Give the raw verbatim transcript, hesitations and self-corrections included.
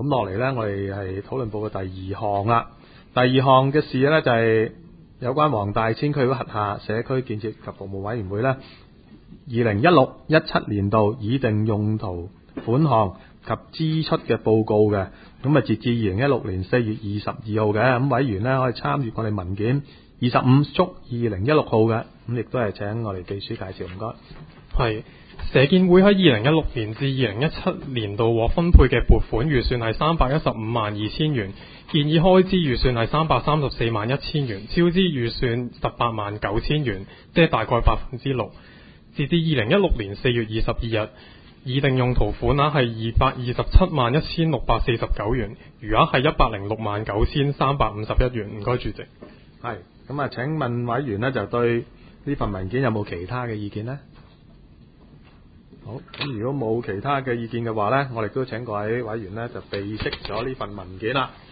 咁落嚟呢，我哋係討論報嘅第二項啦。第二項嘅事呢，就係有關黃大仙區轄下社區建設及服務委員會呢，二零一六一七年度擬定用途款項及支出嘅報告嘅。咁啊，截至二零一六年四月二十二號嘅，咁委員呢可以參閱我哋文件二十五足二零一六號嘅，咁亦都係請我哋秘書介紹，唔該。 係社建會喺二零一六年至二零一七年度獲分配嘅撥款預算係三百一十五萬二千元，建議開支預算係三百三十四萬一千元，超支預算十八萬九千元，即係大概百分之六。截至二零一六年四月二十二日，擬定用途款額係二百二十七萬一千六百四十九元，餘額係一百零六萬九千三百五十一元。唔該，主席。 係咁啊，請問委員呢就對呢份文件有冇其他嘅意見呢？好，咁如果冇其他嘅意見嘅話呢，我哋都請各位委員呢就備悉咗呢份文件啦。